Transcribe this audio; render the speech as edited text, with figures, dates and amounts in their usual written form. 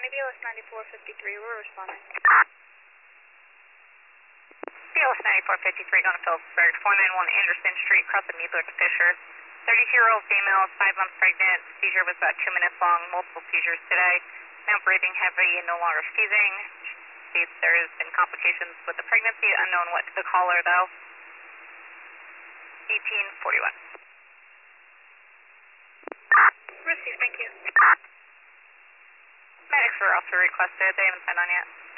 BLS 9453, we're responding. BLS 9453 going to Phillipsburg, 491 Anderson Street, crossing Needler to Fisher. 32-year-old female, 5 months pregnant. Seizure was about 2 minutes long, multiple seizures today. Now breathing heavy and no longer seizing. States there has been complications with the pregnancy, unknown what to call her though. 1841. Received, thank you. Medics were also requested, they haven't signed on yet.